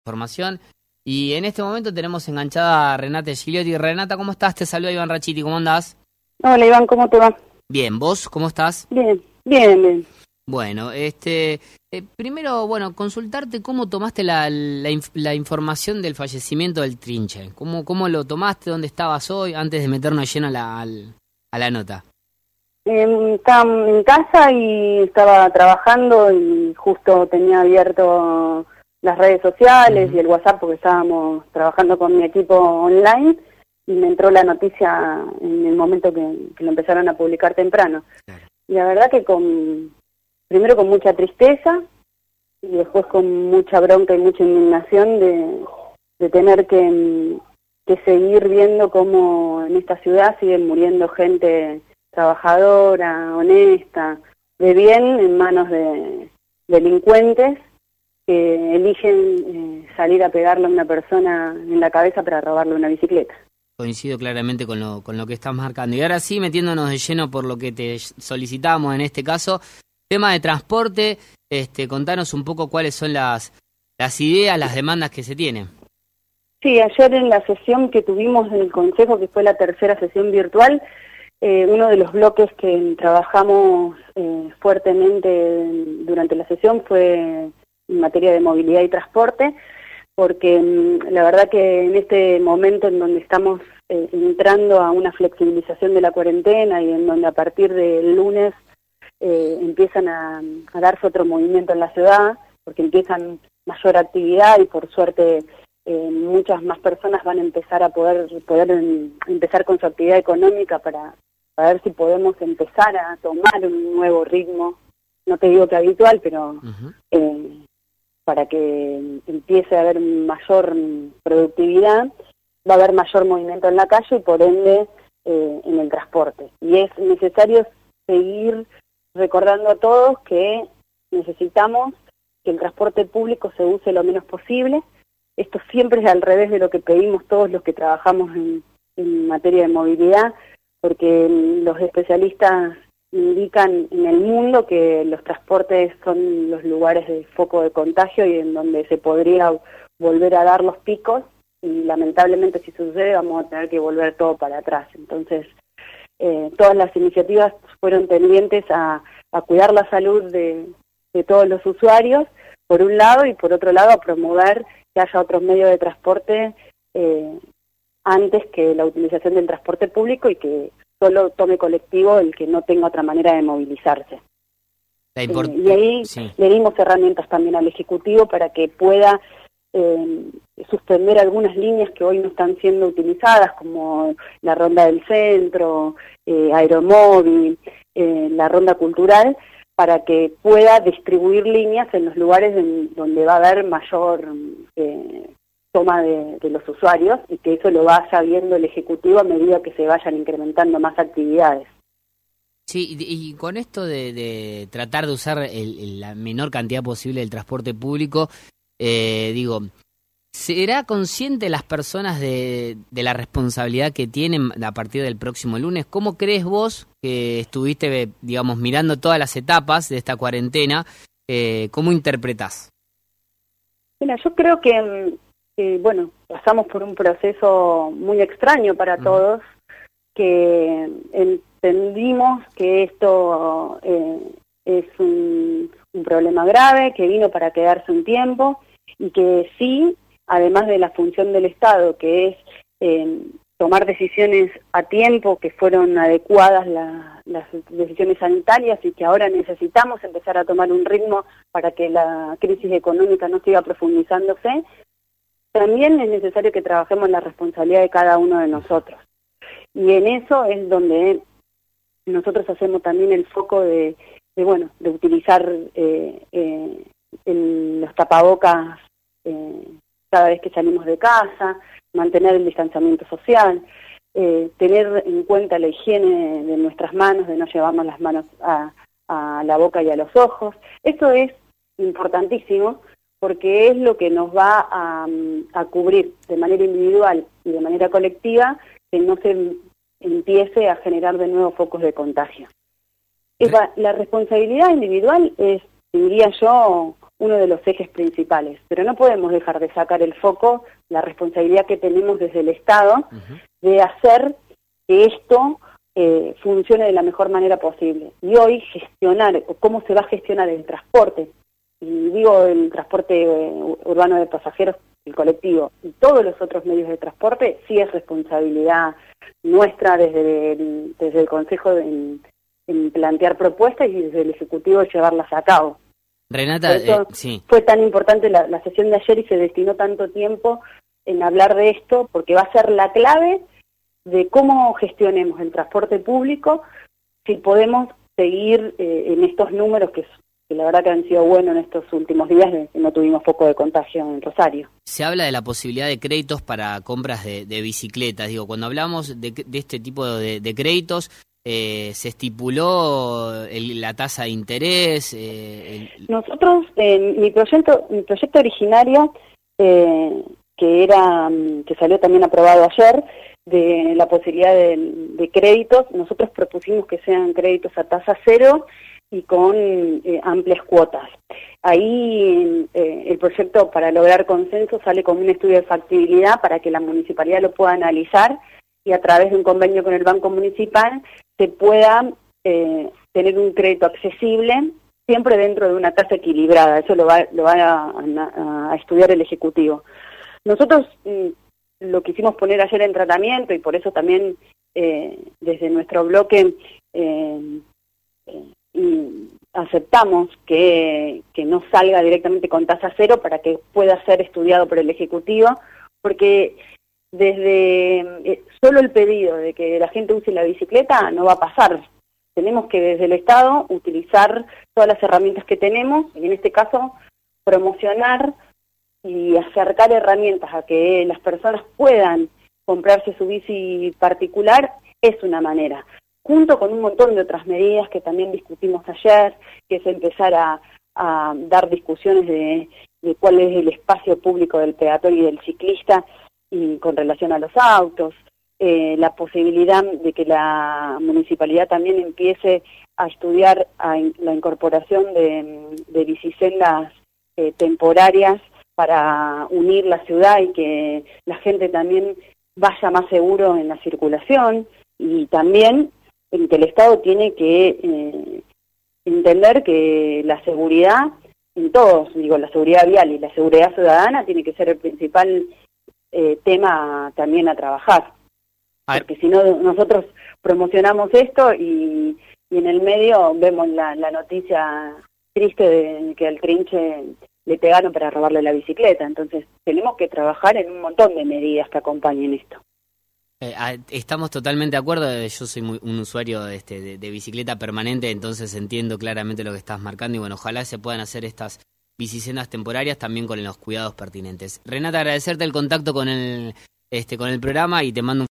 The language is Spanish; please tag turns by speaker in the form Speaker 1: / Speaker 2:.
Speaker 1: información. Y en este momento tenemos enganchada a Renata Gigliotti. Renata, ¿cómo estás? Te saluda Iván Rachiti, ¿cómo andás?
Speaker 2: Hola Iván, ¿cómo te va?
Speaker 1: Bien, ¿vos cómo estás?
Speaker 2: Bien, bien, bien.
Speaker 1: Bueno, primero, consultarte cómo tomaste la información del fallecimiento del Trinche. ¿Cómo lo tomaste? ¿Dónde estabas hoy? Antes de meternos lleno a la nota.
Speaker 2: Estaba en casa y estaba trabajando y justo tenía abierto las redes sociales y el WhatsApp porque estábamos trabajando con mi equipo online y me entró la noticia en el momento que lo empezaron a publicar temprano.
Speaker 1: Claro.
Speaker 2: Y la verdad que primero con mucha tristeza y después con mucha bronca y mucha indignación de tener que seguir viendo cómo en esta ciudad siguen muriendo gente trabajadora, honesta, de bien, en manos de delincuentes que eligen salir a pegarle a una persona en la cabeza para robarle una bicicleta.
Speaker 1: Coincido claramente con lo que estás marcando. Y ahora sí, metiéndonos de lleno por lo que te solicitamos en este caso, tema de transporte, contanos un poco cuáles son las ideas, las demandas que se tienen.
Speaker 2: Sí, ayer en la sesión que tuvimos en el Consejo, que fue la tercera sesión virtual, uno de los bloques que trabajamos fuertemente durante la sesión fue en materia de movilidad y transporte, porque la verdad que en este momento en donde estamos entrando a una flexibilización de la cuarentena y en donde a partir del lunes empiezan a darse otro movimiento en la ciudad, porque empiezan mayor actividad y por suerte muchas más personas van a empezar a poder empezar con su actividad económica para ver si podemos empezar a tomar un nuevo ritmo, no te digo que habitual, pero para que empiece a haber mayor productividad, va a haber mayor movimiento en la calle y por ende en el transporte. Y es necesario seguir recordando a todos que necesitamos que el transporte público se use lo menos posible. Esto siempre es al revés de lo que pedimos todos los que trabajamos en materia de movilidad, porque los especialistas indican en el mundo que los transportes son los lugares de foco de contagio y en donde se podría volver a dar los picos y lamentablemente si sucede vamos a tener que volver todo para atrás. Entonces todas las iniciativas fueron tendientes a cuidar la salud de todos los usuarios por un lado y por otro lado a promover que haya otros medios de transporte antes que la utilización del transporte público y que solo tome colectivo el que no tenga otra manera de movilizarse. Y ahí le dimos herramientas también al Ejecutivo para que pueda suspender algunas líneas que hoy no están siendo utilizadas, como la Ronda del Centro, Aeromóvil, la Ronda Cultural, para que pueda distribuir líneas en los lugares donde va a haber mayor toma de los usuarios y que eso lo vaya viendo el Ejecutivo a medida que se vayan incrementando más actividades.
Speaker 1: Sí, y con esto de tratar de usar la menor cantidad posible del transporte público, ¿será consciente las personas de la responsabilidad que tienen a partir del próximo lunes? ¿Cómo crees vos que estuviste, mirando todas las etapas de esta cuarentena? ¿Cómo interpretás?
Speaker 2: Mira, yo creo que pasamos por un proceso muy extraño para todos, que entendimos que esto es un problema grave, que vino para quedarse un tiempo y que sí, además de la función del Estado, que es tomar decisiones a tiempo, que fueron adecuadas las decisiones sanitarias y que ahora necesitamos empezar a tomar un ritmo para que la crisis económica no siga profundizándose, también es necesario que trabajemos en la responsabilidad de cada uno de nosotros. Y en eso es donde nosotros hacemos también el foco de utilizar los tapabocas cada vez que salimos de casa, mantener el distanciamiento social, tener en cuenta la higiene de nuestras manos, de no llevarnos las manos a la boca y a los ojos. Eso es importantísimo porque es lo que nos va a cubrir de manera individual y de manera colectiva que no se empiece a generar de nuevo focos de contagio. La responsabilidad individual es, diría yo, uno de los ejes principales. Pero no podemos dejar de sacar el foco, la responsabilidad que tenemos desde el Estado de hacer que esto funcione de la mejor manera posible. Y hoy gestionar, o cómo se va a gestionar el transporte, y digo el transporte urbano de pasajeros, el colectivo, y todos los otros medios de transporte, sí es responsabilidad nuestra desde el Consejo en plantear propuestas y desde el Ejecutivo llevarlas a cabo.
Speaker 1: Renata, sí.
Speaker 2: Fue tan importante la sesión de ayer y se destinó tanto tiempo en hablar de esto, porque va a ser la clave de cómo gestionemos el transporte público, si podemos seguir en estos números que la verdad que han sido buenos en estos últimos días, que no tuvimos foco de contagio en Rosario.
Speaker 1: Se habla de la posibilidad de créditos para compras de bicicletas. Digo, cuando hablamos de este tipo de créditos, ¿se estipuló la tasa de interés?
Speaker 2: Nosotros, mi proyecto originario, que salió también aprobado ayer, de la posibilidad de créditos, nosotros propusimos que sean créditos a tasa cero y con amplias cuotas. Ahí el proyecto, para lograr consenso, sale con un estudio de factibilidad para que la municipalidad lo pueda analizar y a través de un convenio con el Banco Municipal se pueda tener un crédito accesible, siempre dentro de una tasa equilibrada. Eso lo va a estudiar el Ejecutivo. Nosotros lo quisimos poner ayer en tratamiento y por eso también desde nuestro bloque aceptamos que no salga directamente con tasa cero para que pueda ser estudiado por el Ejecutivo, porque desde solo el pedido de que la gente use la bicicleta no va a pasar. Tenemos que desde el Estado utilizar todas las herramientas que tenemos y en este caso promocionar y acercar herramientas a que las personas puedan comprarse su bici particular es una manera, junto con un montón de otras medidas que también discutimos ayer, que es empezar a dar discusiones de cuál es el espacio público del peatón y del ciclista y con relación a los autos, la posibilidad de que la municipalidad también empiece a estudiar la incorporación de bicisendas temporarias para unir la ciudad y que la gente también vaya más seguro en la circulación, y también en que el Estado tiene que entender que la seguridad en todos, digo, la seguridad vial y la seguridad ciudadana tiene que ser el principal tema también a trabajar. Porque si no, nosotros promocionamos esto y en el medio vemos la noticia triste de que al Trinche le pegaron para robarle la bicicleta. Entonces tenemos que trabajar en un montón de medidas que acompañen esto.
Speaker 1: Estamos totalmente de acuerdo. Yo soy un usuario de bicicleta permanente, entonces entiendo claramente lo que estás marcando y bueno, ojalá se puedan hacer estas bicisendas temporarias también con los cuidados pertinentes. Renata, agradecerte el contacto con el programa y te mando un